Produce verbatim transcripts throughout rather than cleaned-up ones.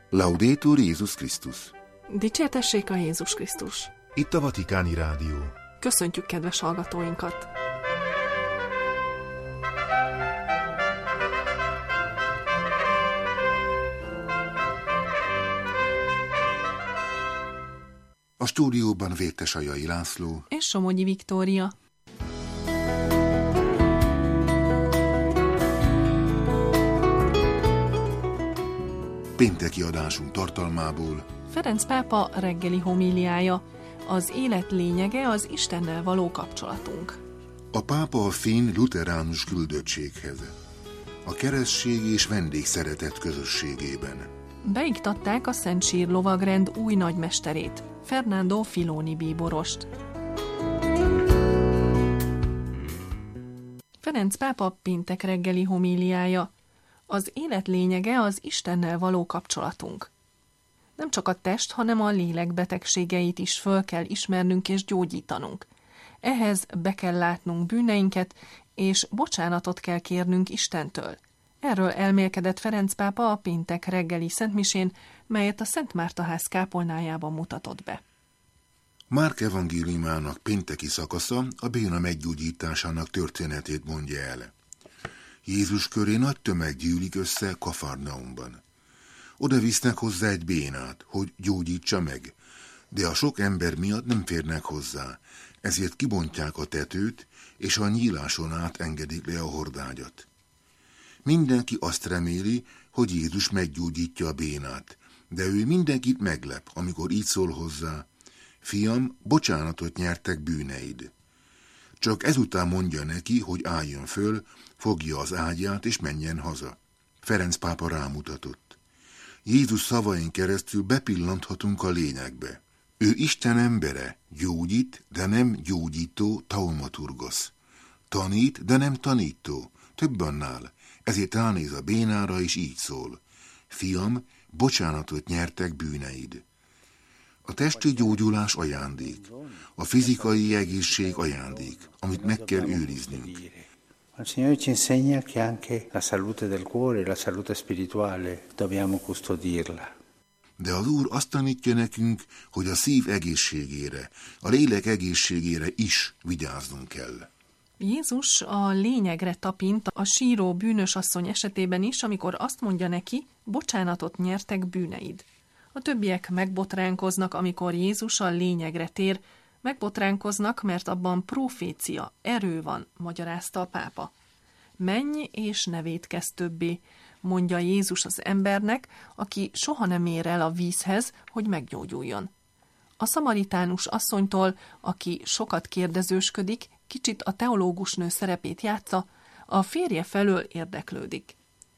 Laudetur Jézus Krisztus. Dicsértessék a Jézus Krisztus. Itt a Vatikáni Rádió. Köszöntjük kedves hallgatóinkat. A stúdióban Vértesajai László és Somogyi Viktória. Pénteki adásunk tartalmából Ferenc pápa reggeli homíliája. Az élet lényege az Istennel való kapcsolatunk. A pápa a finn luteránus küldöttséghez, a keresztség és vendégszeretet közösségében. Beiktatták a Szent Sír lovagrend új nagymesterét, Fernando Filoni bíborost. Ferenc pápa péntek reggeli homíliája. Az élet lényege az Istennel való kapcsolatunk. Nem csak a test, hanem a lélek betegségeit is föl kell ismernünk és gyógyítanunk. Ehhez be kell látnunk bűneinket, és bocsánatot kell kérnünk Istentől. Erről elmélkedett Ferenc pápa a péntek reggeli szentmisén, melyet a Szent Mártaház kápolnájában mutatott be. Márk evangéliumának pénteki szakasza a béna meggyógyításának történetét mondja el. Jézus köré nagy tömeg gyűlik össze Kafarnaumban. Oda visznek hozzá egy bénát, hogy gyógyítsa meg, de a sok ember miatt nem férnek hozzá, ezért kibontják a tetőt, és a nyíláson át engedik le a hordágyat. Mindenki azt reméli, hogy Jézus meggyógyítja a bénát, de ő mindenkit meglep, amikor így szól hozzá: fiam, bocsánatot nyertek bűneid. Csak ezután mondja neki, hogy álljon föl, fogja az ágyát és menjen haza. Ferenc pápa rámutatott. Jézus szavain keresztül bepillanthatunk a lényegbe. Ő Isten embere, gyógyít, de nem gyógyító, taumaturgosz. Tanít, de nem tanító, több annál, ezért ránéz a bénára és így szól: fiam, bocsánatot nyertek bűneid. A testi gyógyulás ajándék, a fizikai egészség ajándék, amit meg kell őriznünk. Il Signore ci insegna che anche la salute del cuore, la salute spirituale, dobbiamo custodirla. De az Úr azt tanítja nekünk, hogy a szív egészségére, a lélek egészségére is vigyáznunk kell. Jézus a lényegre tapint a síró bűnös asszony esetében is, amikor azt mondja neki: bocsánatot nyertek bűneid. A többiek megbotránkoznak, amikor Jézus a lényegre tér, megbotránkoznak, mert abban profécia, erő van, magyarázta a pápa. Menj és ne vétkezz többé, mondja Jézus az embernek, aki soha nem ér el a vízhez, hogy meggyógyuljon. A szamaritánus asszonytól, aki sokat kérdezősködik, kicsit a teológusnő szerepét játsza, a férje felől érdeklődik.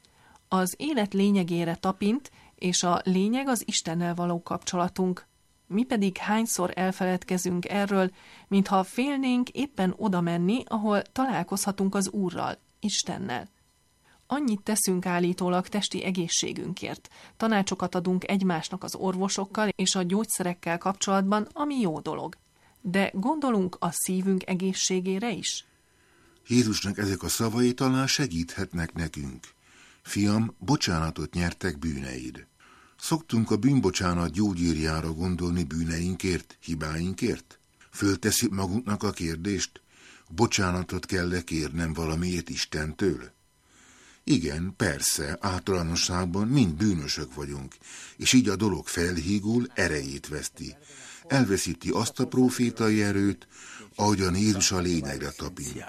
Az élet lényegére tapint, és a lényeg az Istennel való kapcsolatunk. Mi pedig hányszor elfeledkezünk erről, mintha félnénk éppen oda menni, ahol találkozhatunk az Úrral, Istennel. Annyit teszünk állítólag testi egészségünkért, tanácsokat adunk egymásnak az orvosokkal és a gyógyszerekkel kapcsolatban, ami jó dolog. De gondolunk a szívünk egészségére is? Jézusnak ezek a szavai talán segíthetnek nekünk. Fiam, bocsánatot nyertek bűneid. Szoktunk a bűnbocsánat gyógyírjára gondolni bűneinkért, hibáinkért? Föltesszük magunknak a kérdést: bocsánatot kell-e kérnem valamiért Istentől? Igen, persze, általánosságban mind bűnösök vagyunk, és így a dolog felhígul, erejét veszti. Elveszíti azt a profétai erőt, ahogyan Jézus a lényegre tapint.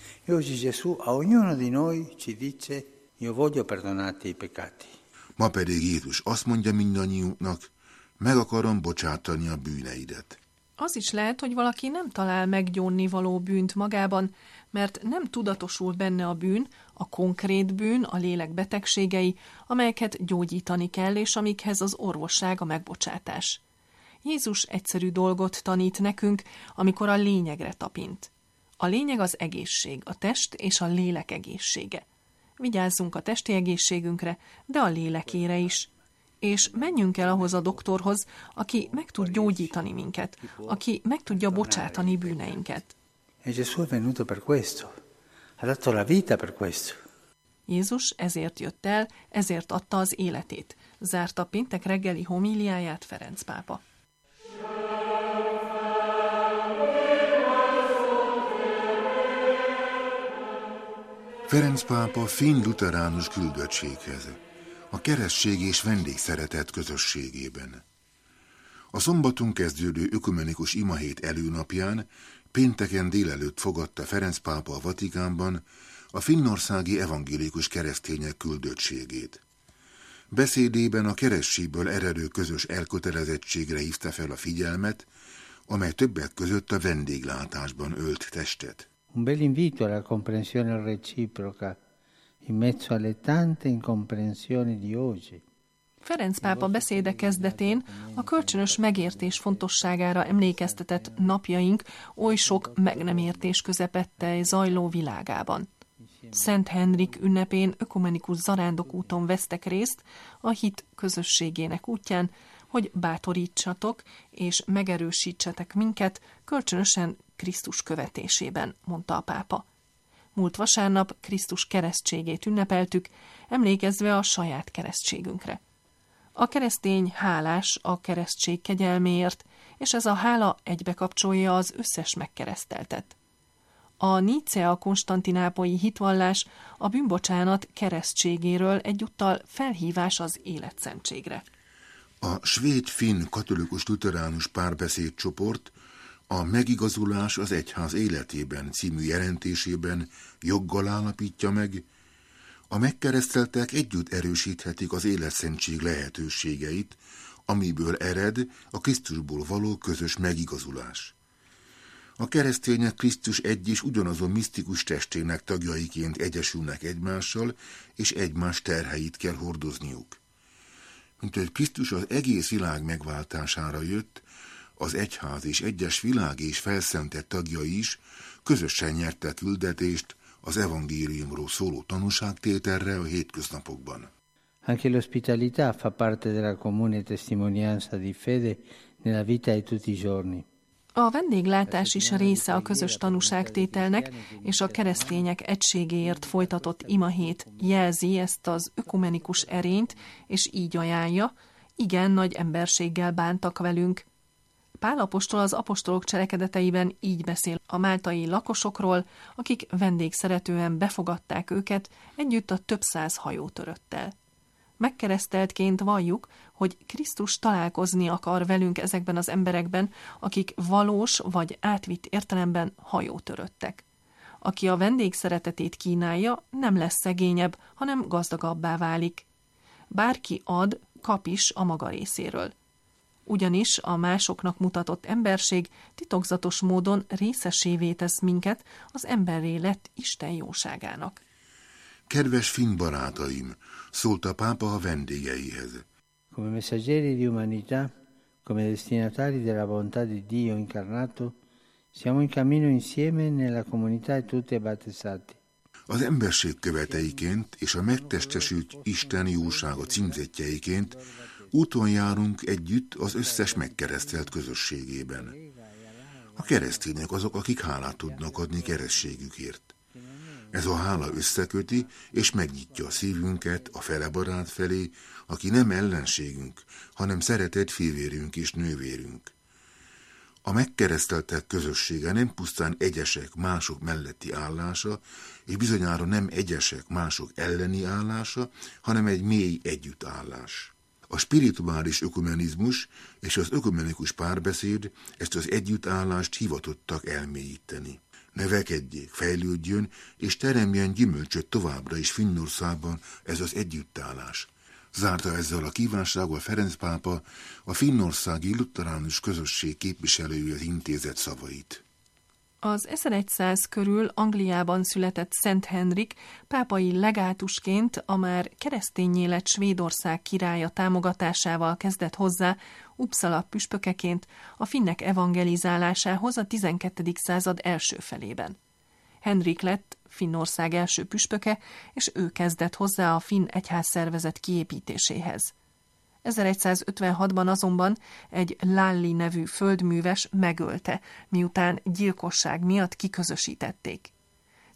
Ma pedig Jézus azt mondja mindannyiunknak: meg akarom bocsátani a bűneidet. Az is lehet, hogy valaki nem talál meggyónni való bűnt magában, mert nem tudatosul benne a bűn, a konkrét bűn, a lélek betegségei, amelyeket gyógyítani kell, és amikhez az orvosság a megbocsátás. Jézus egyszerű dolgot tanít nekünk, amikor a lényegre tapint. A lényeg az egészség, a test és a lélek egészsége. Vigyázzunk a testi egészségünkre, de a lélekére is. És menjünk el ahhoz a doktorhoz, aki meg tud gyógyítani minket, aki meg tudja bocsátani bűneinket. E Gesù è venuto per questo, ha dato la vita per questo. Jézus ezért jött el, ezért adta az életét. Zárta péntek reggeli homíliáját Ferenc pápa. Ferenc pápa finn luteránus küldöttséghez, a keresztség és vendégszeretet közösségében. A szombaton kezdődő ökumenikus imahét előnapján pénteken délelőtt fogadta Ferenc pápa a Vatikánban a finnországi evangélikus keresztények küldöttségét. Beszédében a keresztségből eredő közös elkötelezettségre hívta fel a figyelmet, amely többek között a vendéglátásban ölt testet. Un bel invito alla comprensione reciproca in mezzo alle tante incomprensioni di oggi. Ferenc pápa beszéde kezdetén a kölcsönös megértés fontosságára emlékeztetett napjaink oly sok meg nem értés közepette zajló világában. Szent Henrik ünnepén ökumenikus zarándokúton vesztek részt a hit közösségének útján, hogy bátorítsatok és megerősítsetek minket kölcsönösen Krisztus követésében, mondta a pápa. Múlt vasárnap Krisztus keresztségét ünnepeltük, emlékezve a saját keresztségünkre. A keresztény hálás a keresztség kegyelméért, és ez a hála egybekapcsolja az összes megkereszteltet. A Nícea-konstantinápolyi hitvallás a bűnbocsánat keresztségéről egyúttal felhívás az életszentségre. A svéd-finn katolikus luteránus párbeszédcsoport a Megigazulás az egyház életében című jelentésében joggal állapítja meg, a megkereszteltek együtt erősíthetik az életszentség lehetőségeit, amiből ered a Krisztusból való közös megigazulás. A keresztények Krisztus egy és ugyanazon misztikus testének tagjaiként egyesülnek egymással, és egymás terheit kell hordozniuk. Mint hogy Krisztus az egész világ megváltására jött, az egyház és egyes világ és felszentett tagjai is közösen nyertek küldetést az evangéliumról szóló tanúságtételre a hétköznapokban. Anche l'ospitalità fa parte della comune testimonianza di fede nella vita di tutti i giorni. A vendéglátás is része a közös tanúságtételnek, és a keresztények egységéért folytatott imahét jelzi ezt az ökumenikus erényt, és így ajánlja, igen nagy emberséggel bántak velünk. Pál apostol az apostolok cselekedeteiben így beszél a máltai lakosokról, akik vendégszeretően befogadták őket együtt a több száz hajótöröttel. Megkereszteltként valljuk, hogy Krisztus találkozni akar velünk ezekben az emberekben, akik valós vagy átvitt értelemben hajótöröttek. Aki a vendégszeretetét kínálja, nem lesz szegényebb, hanem gazdagabbá válik. Bárki ad, kap is a maga részéről. Ugyanis a másoknak mutatott emberség titokzatos módon részesévé tesz minket az emberré lett Isten jóságának. Kedves finn barátaim, szólt a pápa a vendégeihez. Come messaggeri di umanità, come destinatari della bontà di Dio incarnato, siamo in cammino insieme nella comunità di tutti battezzati. Az emberség követeiként és a megtestesült Isten jósága címzettjeiként úton járunk együtt az összes megkeresztelt közösségében. A keresztények azok, akik hálát tudnak adni keresztségükért. Ez a hála összeköti és megnyitja a szívünket a felebarát felé, aki nem ellenségünk, hanem szeretett fivérünk és nővérünk. A megkereszteltek közössége nem pusztán egyesek mások melletti állása, és bizonyára nem egyesek mások elleni állása, hanem egy mély együttállás. A spirituális ökumenizmus és az ökumenikus párbeszéd ezt az együttállást hivatottak elmélyíteni. Növekedjék, fejlődjön, és teremjen gyümölcsöt továbbra is Finnországban ez az együttállás. Zárta ezzel a kívánsággal Ferenc pápa a finnországi luteránus közösség képviselőjéhez intézett szavait. Az ezerszáz körül Angliában született Szent Henrik pápai legátusként a már kereszténnyé lett Svédország királya támogatásával kezdett hozzá Uppsala püspökeként a finnek evangelizálásához a tizenkettedik század első felében. Henrik lett Finnország első püspöke, és ő kezdett hozzá a finn egyházszervezet kiépítéséhez. ezerszázötvenhatban azonban egy Lalli nevű földműves megölte, miután gyilkosság miatt kiközösítették.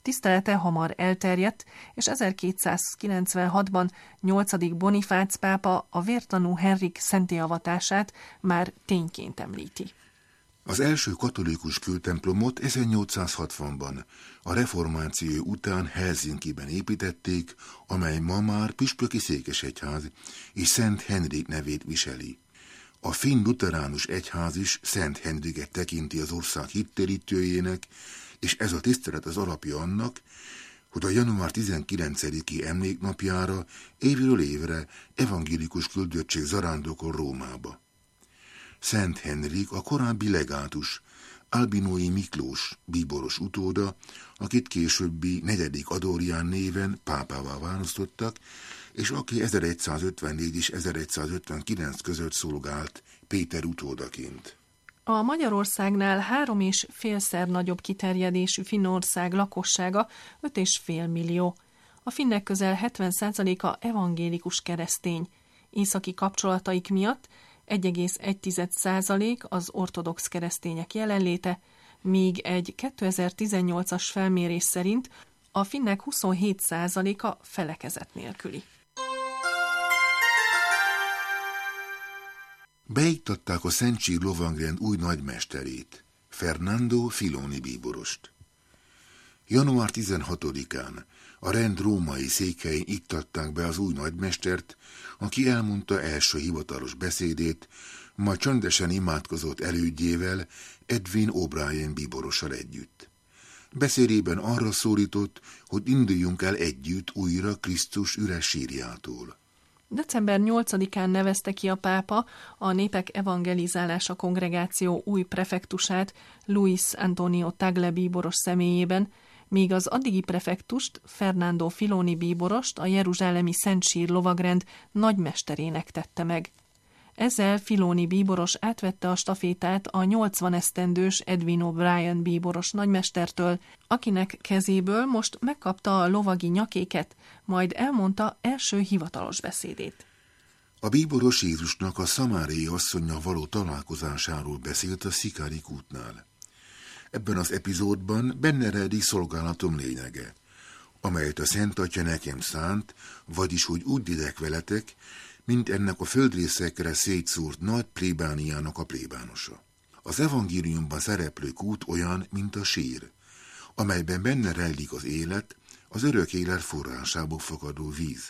tisztelete hamar elterjedt, és ezerkétszázkilencvenhatban nyolcadik Bonifác pápa a vértanú Henrik szentélyavatását már tényként említi. Az első katolikus kőtemplomot ezernyolcszázhatvanban a reformáció után Helsinkiben építették, amely ma már püspöki székesegyház és Szent Henrik nevét viseli. A finn luteránus egyház is Szent Henriket tekinti az ország hittérítőjének, és ez a tisztelet az alapja annak, hogy a január tizenkilencediki emléknapjára évről évre evangélikus küldöttség zarándokol Rómába. Szent Henrik a korábbi legátus, Albinói Miklós bíboros utóda, akit későbbi negyedik Adorján néven pápává választottak, és aki ezeregyszázötvennégy és ezeregyszázötvenkilenc között szolgált Péter utódaként. A Magyarországnál három és félszer nagyobb kiterjedésű Finnország lakossága öt és fél millió. A finnek közel hetven százaléka evangélikus keresztény. Északi kapcsolataik miatt egy egész egy százalék az ortodox keresztények jelenléte, míg egy kétezer-tizennyolcas felmérés szerint a finnek huszonhét százaléka felekezet nélküli. Beiktatták a Szentség lovagrend új nagymesterét, Fernando Filoni bíborost. január tizenhatodikán a rend római székhelyén iktatták be az új nagymestert, aki elmondta első hivatalos beszédét, majd csöndesen imádkozott elődjével, Edwin O'Brien bíborossal együtt. Beszédében arra szólított, hogy induljunk el együtt újra Krisztus üres sírjától. december nyolcadikán nevezte ki a pápa a Népek Evangelizálása Kongregáció új prefektusát Luis Antonio Tagle bíboros személyében, míg az addigi prefektust, Fernando Filoni bíborost a jeruzsálemi Szent Sír lovagrend nagymesterének tette meg. Ezzel Filoni bíboros átvette a stafétát a nyolcvan esztendős Edwin O'Brien bíboros nagymestertől, akinek kezéből most megkapta a lovagi nyakéket, majd elmondta első hivatalos beszédét. A bíboros Jézusnak a szamáriai asszonnyal való találkozásáról beszélt a Szikárik útnál. Ebben az epizódban benne rejlik szolgálatom lényege, amelyet a Szent Atya nekem szánt, vagyis hogy úgy direk veletek, mint ennek a földrészekre szétszórt nagy plébániának a plébánosa. Az evangéliumban szereplő kút olyan, mint a sír, amelyben benne rejlik az élet, az örök élet forrásából fakadó víz.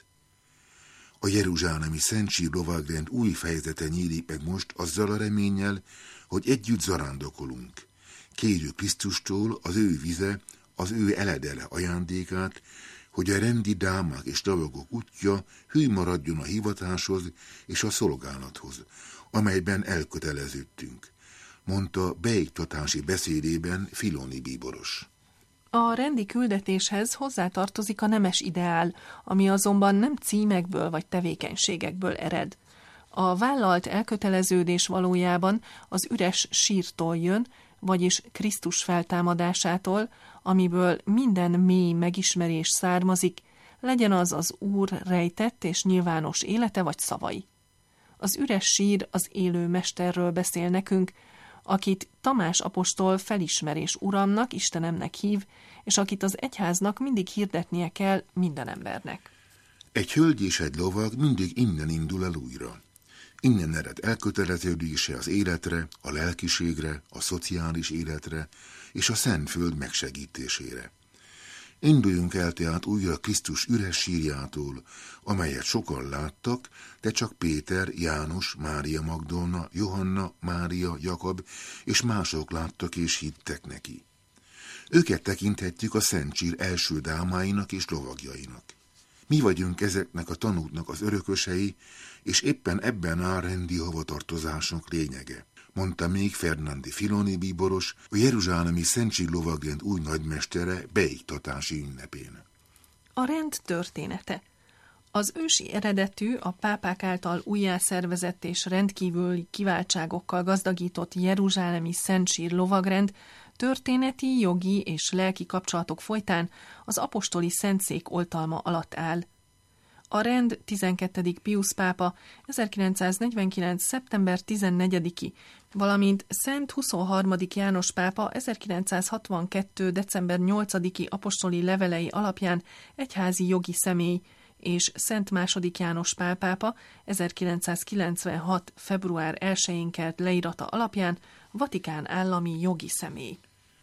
A jeruzsálemi Szent Sír lovagrend új fejezete nyílik meg most azzal a reménnyel, hogy együtt zarándokolunk. Kérjük Krisztustól az ő vize, az ő eledele ajándékát, hogy a rendi dámák és lovagok útja hű maradjon a hivatáshoz és a szolgálathoz, amelyben elköteleződtünk, mondta beiktatási beszédében Filoni bíboros. A rendi küldetéshez hozzátartozik a nemes ideál, ami azonban nem címekből vagy tevékenységekből ered. A vállalt elköteleződés valójában az üres sírtól jön, vagyis Krisztus feltámadásától, amiből minden mély megismerés származik, legyen az az Úr rejtett és nyilvános élete vagy szavai. Az üres sír az élő mesterről beszél nekünk, akit Tamás apostol felismerés uramnak, Istenemnek hív, és akit az egyháznak mindig hirdetnie kell minden embernek. Egy hölgy és egy lovag mindig innen indul el újra. Innen ered elköteleződése az életre, a lelkiségre, a szociális életre és a Szentföld megsegítésére. Induljunk el tehát újra Krisztus üres sírjától, amelyet sokan láttak, de csak Péter, János, Mária Magdolna, Johanna, Mária, Jakab és mások láttak és hittek neki. Őket tekinthetjük a Szent Sír első dámáinak és lovagjainak. Mi vagyunk ezeknek a tanúknak az örökösei, és éppen ebben áll rendi hovatartozásunk lényege, mondta még Fernando Filoni bíboros, a jeruzsálemi Szent Sír lovagrend új nagymestere beiktatási ünnepén. A rend története. Az ősi eredetű, a pápák által újjászervezett és rendkívüli kiváltságokkal gazdagított jeruzsálemi Szent Sír lovagrend történeti, jogi és lelki kapcsolatok folytán az apostoli szentszék oltalma alatt áll. A rend tizenkettedik Piusz pápa ezerkilencszáznegyvenkilenc. szeptember tizennegyediki, valamint Szent huszonharmadik János pápa ezerkilencszázhatvankettő. december nyolcadiki apostoli levelei alapján egyházi jogi személy, és Szent második János Pál pápa ezerkilencszázkilencvenhat. február elsején kelt leirata alapján Vatikán állami jogi személy.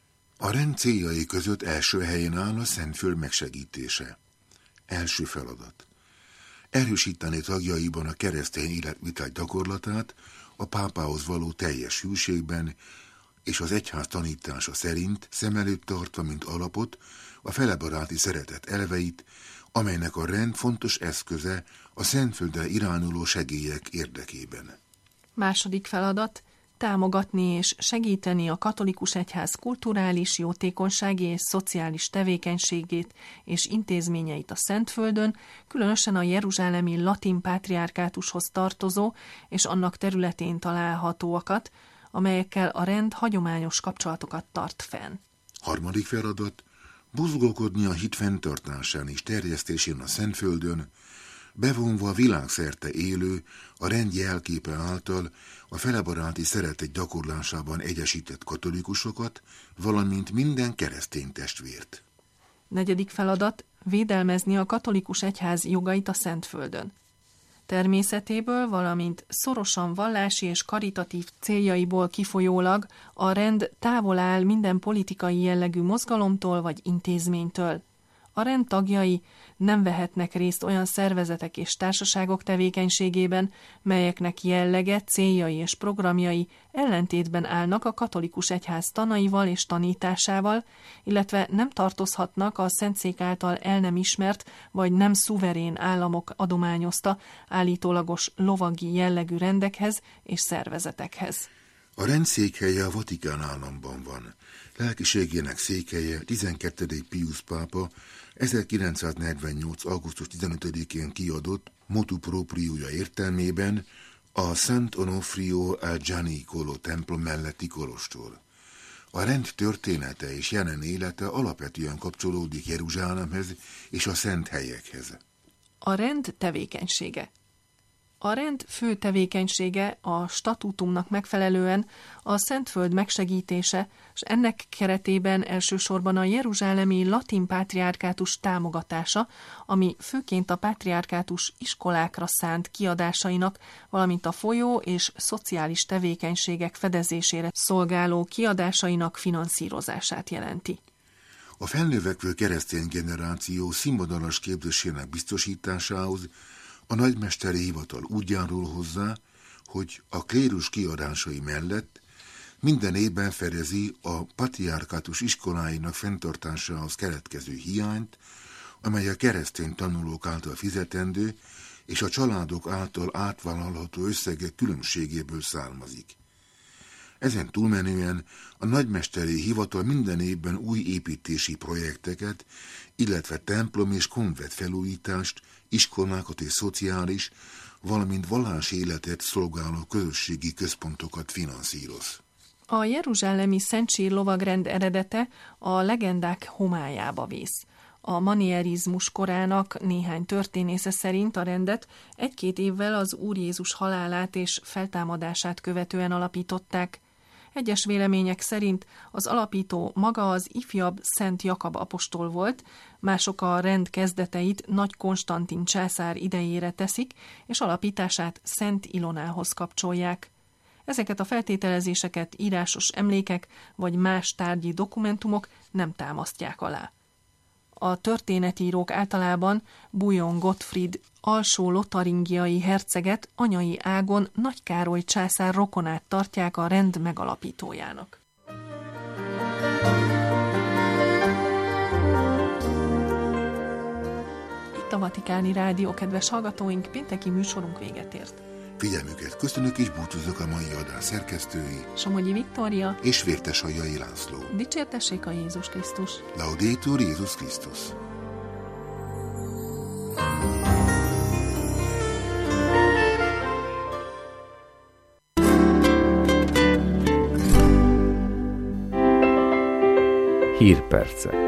A rend céljai között első helyen áll a Szentföld megsegítése. Első feladat. Erősíteni tagjaiban a keresztény életvitel gyakorlatát a pápához való teljes hűségben, és az egyház tanítása szerint szem előtt tartva, mint alapot, a felebaráti szeretet elveit, amelynek a rend fontos eszköze a Szentföldre irányuló segélyek érdekében. Második feladat. Támogatni és segíteni a katolikus egyház kulturális, jótékonysági és szociális tevékenységét és intézményeit a Szentföldön, különösen a jeruzsálemi latin pátriárkátushoz tartozó és annak területén találhatóakat, amelyekkel a rend hagyományos kapcsolatokat tart fenn. Harmadik feladat. Buzgolkodni a hit fenntartásán és terjesztésén a Szentföldön, bevonva a világszerte élő, a rend jelképe által a felebaráti szeretet gyakorlásában egyesített katolikusokat, valamint minden keresztény testvért. Negyedik feladat. Védelmezni a katolikus egyház jogait a Szentföldön. Természetéből, valamint szorosan vallási és karitatív céljaiból kifolyólag a rend távol áll minden politikai jellegű mozgalomtól vagy intézménytől. A rend tagjai nem vehetnek részt olyan szervezetek és társaságok tevékenységében, melyeknek jellege, céljai és programjai ellentétben állnak a katolikus egyház tanaival és tanításával, illetve nem tartozhatnak a Szentszék által el nem ismert vagy nem szuverén államok adományozta állítólagos lovagi jellegű rendekhez és szervezetekhez. A rend székhelye a Vatikán államban van. Lelkiségének székhelye tizenkettedik Piusz pápa ezerkilencszáznegyvennyolc. augusztus tizenötödikén kiadott motu propriója értelmében a Szent Onofrio al Gianicolo templom melletti kolostor. A rend története és jelen élete alapvetően kapcsolódik Jeruzsálemhez és a szent helyekhez. A rend tevékenysége. A rend fő tevékenysége a statútumnak megfelelően a Szentföld megsegítése, és ennek keretében elsősorban a jeruzsálemi latin pátriárkátus támogatása, ami főként a pátriárkátus iskolákra szánt kiadásainak, valamint a folyó és szociális tevékenységek fedezésére szolgáló kiadásainak finanszírozását jelenti. A felnövekvő keresztény generáció színvonalas képzésének biztosításához a nagymesteri hivatal úgy járul hozzá, hogy a klérus kiadásai mellett minden évben fedezi a patriárkátus iskoláinak fenntartásához keletkező hiányt, amely a keresztény tanulók által fizetendő és a családok által átvállalható összegek különbségéből származik. Ezen túlmenően a nagymesteri hivatal minden évben új építési projekteket, illetve templom és konvent felújítást, iskolákat és szociális, valamint vallási életet szolgáló közösségi központokat finanszíroz. A jeruzsálemi Szentsír lovagrend eredete a legendák homályába vész. A manierizmus korának néhány történésze szerint a rendet egy-két évvel az Úr Jézus halálát és feltámadását követően alapították. Egyes vélemények szerint az alapító maga az ifjabb Szent Jakab apostol volt, mások a rend kezdeteit Nagy Konstantin császár idejére teszik, és alapítását Szent Ilonához kapcsolják. Ezeket a feltételezéseket írásos emlékek vagy más tárgyi dokumentumok nem támasztják alá. A történetírók általában Bouillon Gottfried alsó lotaringiai herceget anyai ágon Nagy Károly császár rokonát tartják a rend megalapítójának. Itt a Vatikáni Rádió, kedves hallgatóink, pénteki műsorunk véget ért. Figyelmüket köszönök és búcsúzok a mai adás szerkesztői, Somogyi Viktória és Vértesajjai László. Dicsértessék a Jézus Krisztus! Laudetur Jézus Krisztus! Hírpercek.